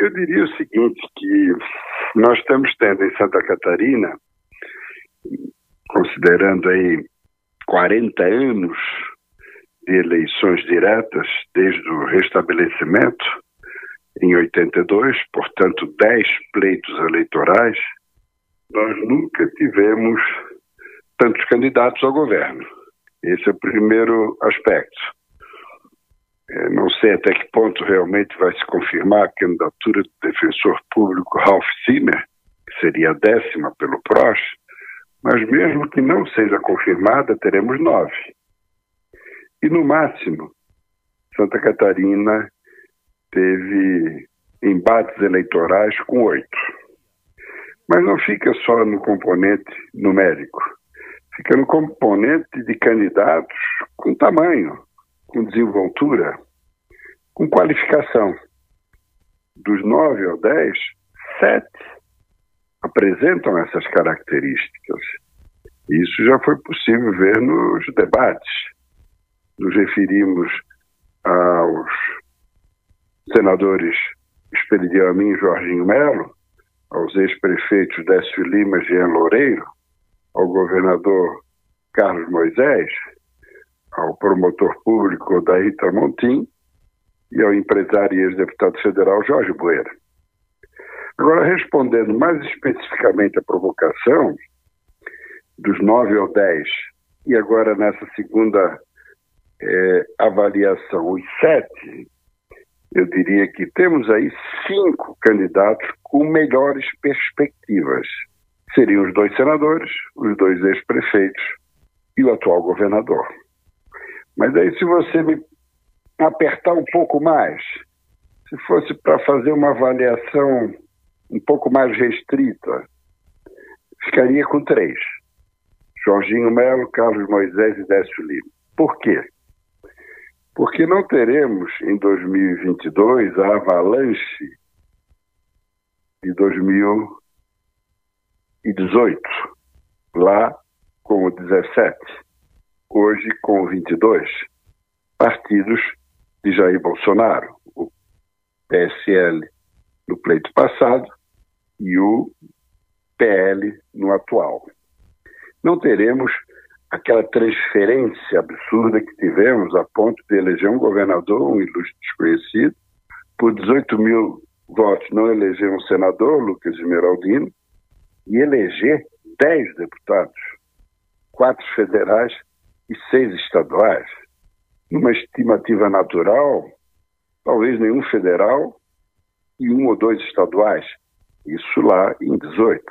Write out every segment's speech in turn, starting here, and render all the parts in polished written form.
Eu diria o seguinte, que nós estamos tendo em Santa Catarina, considerando aí 40 anos de eleições diretas desde o restabelecimento, em 82, portanto 10 pleitos eleitorais, nós nunca tivemos tantos candidatos ao governo. Esse é o primeiro aspecto. Não sei até que ponto realmente vai se confirmar a candidatura do defensor público Ralph Zimmer, que seria a 10ª pelo PROS, mas mesmo que não seja confirmada, teremos 9. E no máximo, Santa Catarina teve embates eleitorais com 8. Mas não fica só no componente numérico, fica no componente de candidatos com tamanho, com desenvoltura, com qualificação. Dos 9 ao 10, 7 apresentam essas características. Isso já foi possível ver nos debates. Nos referimos aos senadores Esperidião Amin e Jorginho Melo, aos ex-prefeitos Décio Lima e Jean Loureiro, ao governador Carlos Moisés, ao promotor público Odair Tramontim e ao empresário e ex-deputado federal Jorge Bueira. Agora, respondendo mais especificamente à provocação, dos 9 ao 10, e agora nessa segunda avaliação, os 7, eu diria que temos aí 5 candidatos com melhores perspectivas. Seriam os 2 senadores, os 2 ex-prefeitos e o atual governador. Mas aí, se você me apertar um pouco mais, se fosse para fazer uma avaliação um pouco mais restrita, ficaria com 3. Jorginho Melo, Carlos Moisés e Décio Lima. Por quê? Porque não teremos em 2022 a avalanche de 2018, lá com o 17, hoje com o 22, partidos de Jair Bolsonaro, o PSL no pleito passado e o PL no atual. Não teremos aquela transferência absurda que tivemos a ponto de eleger um governador, um ilustre desconhecido, por 18 mil votos não eleger um senador, Lucas Esmeraldino, e eleger 10 deputados, 4 federais e 6 estaduais. Numa estimativa natural, talvez nenhum federal e 1 ou 2 estaduais. Isso lá em 18.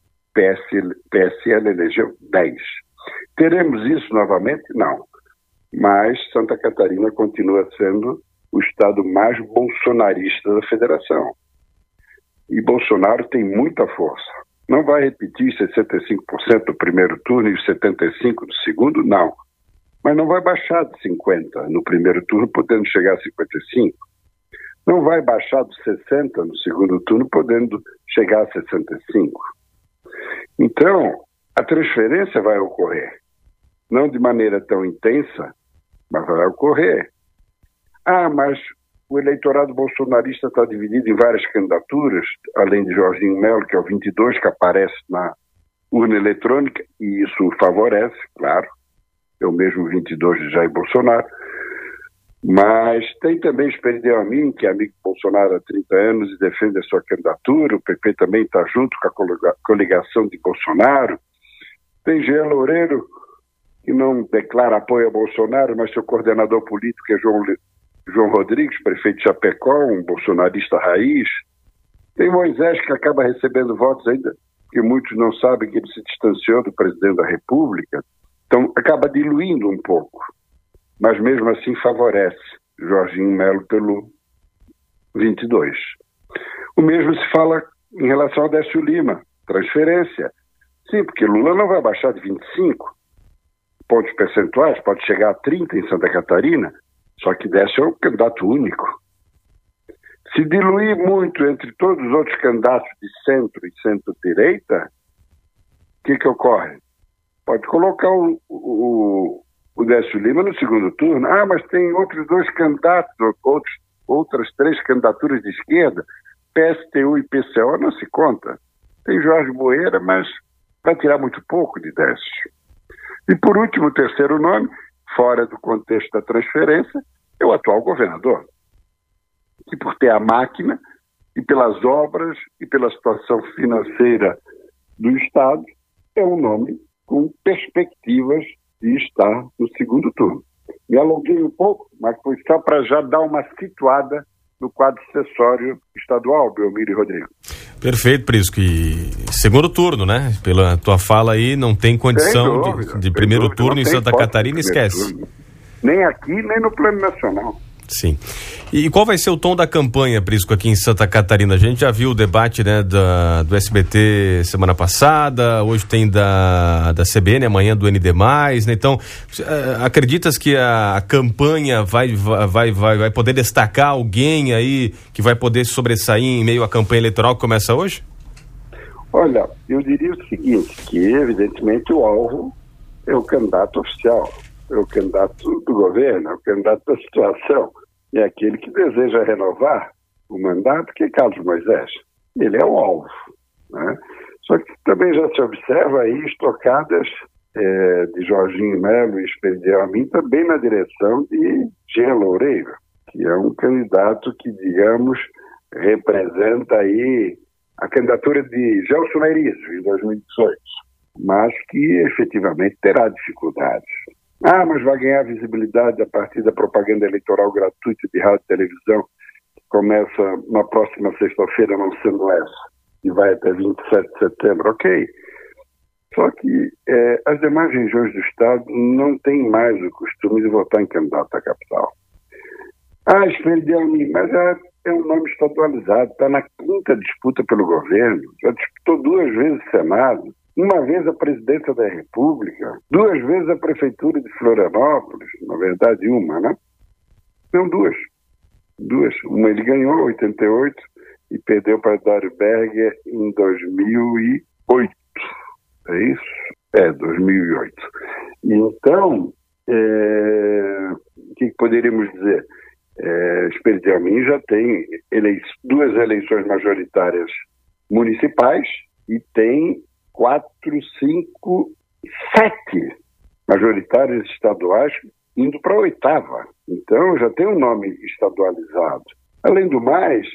PSL elegeu 10. Teremos isso novamente? Não. Mas Santa Catarina continua sendo o estado mais bolsonarista da federação. E Bolsonaro tem muita força. Não vai repetir 65% do primeiro turno e 75% do segundo? Não. Mas não vai baixar de 50% no primeiro turno, podendo chegar a 55%. Não vai baixar de 60% no segundo turno, podendo chegar a 65%. Então, a transferência vai ocorrer. Não de maneira tão intensa, mas vai ocorrer. Mas o eleitorado bolsonarista está dividido em várias candidaturas, além de Jorginho Melo, que é o 22, que aparece na urna eletrônica, e isso o favorece, claro. É o mesmo 22 de Jair Bolsonaro. Mas tem também Esperidião Amin, que é amigo de Bolsonaro há 30 anos e defende a sua candidatura. O PP também está junto com a coligação de Bolsonaro. Tem Jean Loureiro, que não declara apoio a Bolsonaro, mas seu coordenador político é João Rodrigues, prefeito de Chapecó, um bolsonarista raiz. Tem Moisés, que acaba recebendo votos ainda, que muitos não sabem que ele se distanciou do presidente da República. Então, acaba diluindo um pouco. Mas mesmo assim favorece Jorginho Melo pelo 22. O mesmo se fala em relação a Décio Lima, transferência. Sim, porque Lula não vai baixar de 25 pontos percentuais, pode chegar a 30 em Santa Catarina, só que Décio é um candidato único. Se diluir muito entre todos os outros candidatos de centro e centro-direita, o que ocorre? Pode colocar o Décio Lima no segundo turno. Mas tem outros 2 candidatos, outras 3 candidaturas de esquerda. PSTU e PCO não se conta. Tem Jorge Boeira, mas vai tirar muito pouco de Décio. E por último, o terceiro nome, fora do contexto da transferência, é o atual governador, que por ter a máquina e pelas obras e pela situação financeira do Estado, é um nome com perspectivas de estar no segundo turno. Me alonguei um pouco, mas foi só para já dar uma situada no quadro sucessório estadual, Belmiro e Rodrigo. Perfeito, Prisco. E segundo turno, né? Pela tua fala aí, não tem condição de primeiro turno em Santa Catarina, esquece. Turno. Nem aqui, nem no plano nacional. Sim. E qual vai ser o tom da campanha, Prisco, aqui em Santa Catarina? A gente já viu o debate, né, do SBT semana passada, hoje tem da CBN, amanhã do ND+, né? Então, acreditas que a campanha vai poder destacar alguém aí que vai poder sobressair em meio à campanha eleitoral que começa hoje? Olha, eu diria o seguinte, que evidentemente o alvo é o candidato oficial, é o candidato do governo, é o candidato da situação, é aquele que deseja renovar o mandato, que é Carlos Moisés. Ele é o alvo, né? Só que também já se observa aí estocadas de Jorginho Melo e Esperidião Amin também na direção de Jean Loureiro, que é um candidato que, digamos, representa aí a candidatura de Gelson Merizo em 2018, mas que efetivamente terá dificuldades. Mas vai ganhar visibilidade a partir da propaganda eleitoral gratuita de rádio e televisão, que começa na próxima sexta-feira, não sendo essa, e vai até 27 de setembro. Ok. Só que as demais regiões do Estado não têm mais o costume de votar em candidato à capital. Esperidião, mas é um nome estadualizado, está na quinta disputa pelo governo, já disputou 2 vezes o Senado, uma vez a presidência da República, 2 vezes a prefeitura de Florianópolis, na verdade uma, né? Não, duas. Uma ele ganhou em 88 e perdeu para Dário Berger em 2008. É isso? 2008. E então, o que poderíamos dizer? Esperidião Amin já tem 2 eleições majoritárias municipais e tem 4, 5, 7 majoritárias estaduais indo para a 8ª. Então, já tem um nome estadualizado. Além do mais,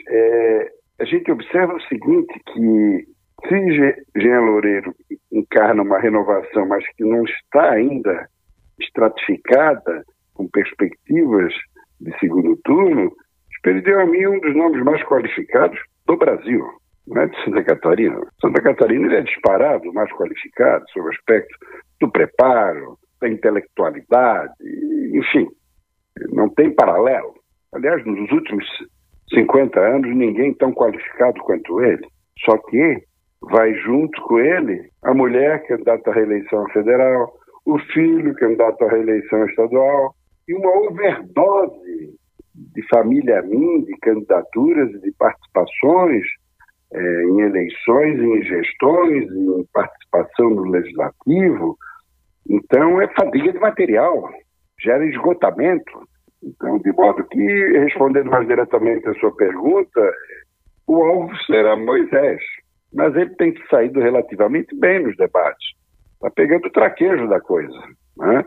a gente observa o seguinte, que se Jean Loureiro encarna uma renovação, mas que não está ainda estratificada, com perspectivas de segundo turno, Esperidião Amin é um dos nomes mais qualificados do Brasil. Não é de Santa Catarina. Santa Catarina ele é disparado, mais qualificado, sob o aspecto do preparo, da intelectualidade, enfim, não tem paralelo. Aliás, nos últimos 50 anos, ninguém tão qualificado quanto ele. Só que vai junto com ele a mulher candidata à reeleição federal, o filho candidato à reeleição estadual, e uma overdose de família Amin, de candidaturas e de participações em eleições, em gestões, em participação no legislativo. Então, é fadiga de material, gera esgotamento. Então, de modo que, respondendo mais diretamente a sua pergunta, o alvo será Moisés, mas ele tem saído relativamente bem nos debates. Está pegando o traquejo da coisa, né?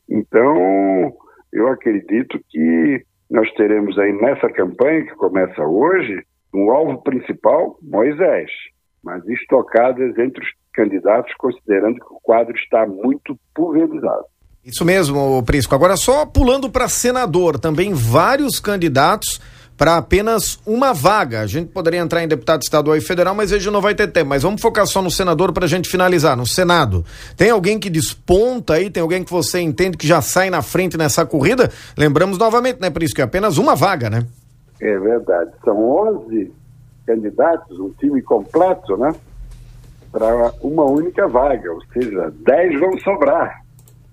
Então, eu acredito que nós teremos aí nessa campanha que começa hoje, um alvo principal, Moisés, mas estocadas entre os candidatos, considerando que o quadro está muito pulverizado. Isso mesmo, Prisco. Agora, só pulando para senador, também vários candidatos para apenas uma vaga. A gente poderia entrar em deputado estadual e federal, mas hoje não vai ter tempo. Mas vamos focar só no senador para a gente finalizar. No Senado, tem alguém que desponta aí? Tem alguém que você entende que já sai na frente nessa corrida? Lembramos novamente, né, Prisco, que é apenas uma vaga, né? É verdade. São 11 candidatos, um time completo, né? Para uma única vaga, ou seja, 10 vão sobrar.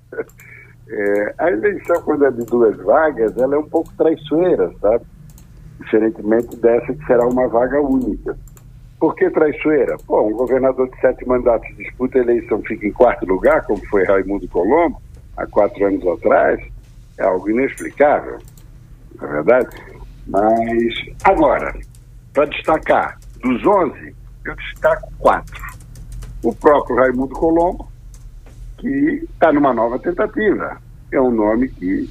A eleição, quando é de 2 vagas, ela é um pouco traiçoeira, sabe? Diferentemente dessa que será uma vaga única. Por que traiçoeira? Um governador de 7 mandatos disputa a eleição, fica em 4º lugar, como foi Raimundo Colombo, há 4 anos atrás, é algo inexplicável, não é verdade? Mas, agora, para destacar, dos 11, eu destaco 4. O próprio Raimundo Colombo, que está numa nova tentativa. É um nome que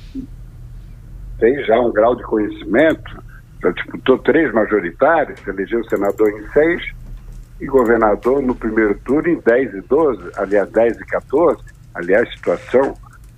tem já um grau de conhecimento, já disputou 3 majoritários, elegeu senador em 6 e governador no primeiro turno em 10 e 12, aliás, 10 e 14. Aliás, situação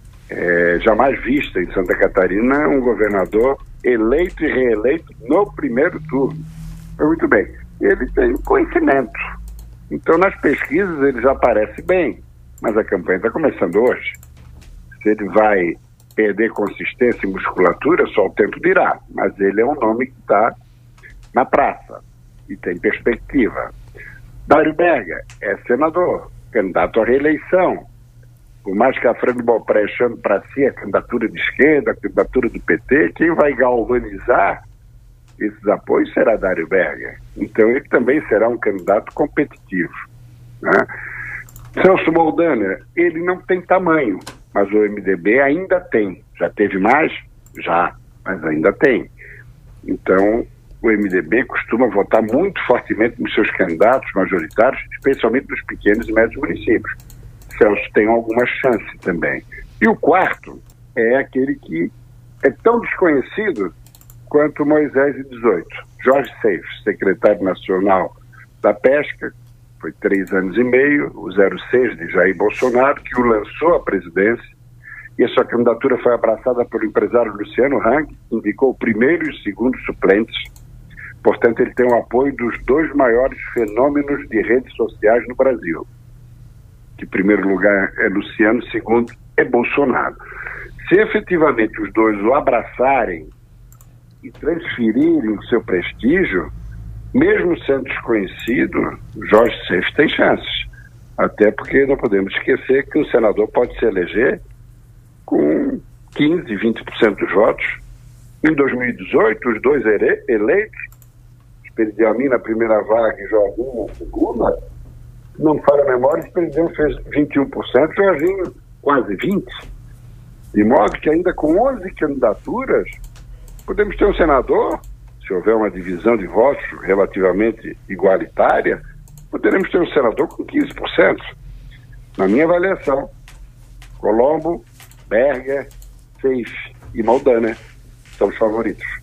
jamais vista em Santa Catarina, um governador eleito e reeleito no primeiro turno. Muito bem. Ele tem conhecimento. Então, nas pesquisas, ele já aparece bem, mas a campanha está começando hoje. Se ele vai perder consistência e musculatura, só o tempo dirá. Mas ele é um nome que está na praça e tem perspectiva. Dário Berger é senador, candidato à reeleição. Por mais que a Fernando Bopré chame para si a candidatura de esquerda, a candidatura do PT, quem vai galvanizar esses apoios será Dário Berger. Então ele também será um candidato competitivo, né? Celso Moldaner, ele não tem tamanho, mas o MDB ainda tem. Já teve mais? Já, mas ainda tem. Então o MDB costuma votar muito fortemente nos seus candidatos majoritários, especialmente nos pequenos e médios municípios. Celso tem alguma chance também. E o quarto é aquele que é tão desconhecido quanto Moisés e 18. Jorge Seixas, secretário nacional da Pesca, foi 3 anos e meio, o 06 de Jair Bolsonaro, que o lançou à presidência, e a sua candidatura foi abraçada pelo empresário Luciano Hang, que indicou o primeiro e o segundo suplentes. Portanto, ele tem o apoio dos 2 maiores fenômenos de redes sociais no Brasil. Que, em primeiro lugar, é Luciano, segundo é Bolsonaro. Se efetivamente os 2 o abraçarem e transferirem o seu prestígio, mesmo sendo desconhecido, Jorge Seixas tem chances. Até porque não podemos esquecer que um senador pode se eleger com 15%, 20% dos votos. Em 2018, os 2 eleitos, Esperidião na primeira vaga e Jorginho na segunda, não me falha a memória, o Esperidião fez 21%, Jorginho quase 20%. De modo que ainda com 11 candidaturas, podemos ter um senador, se houver uma divisão de votos relativamente igualitária, poderemos ter um senador com 15%. Na minha avaliação, Colombo, Berger, Seixas e Moldaner são os favoritos.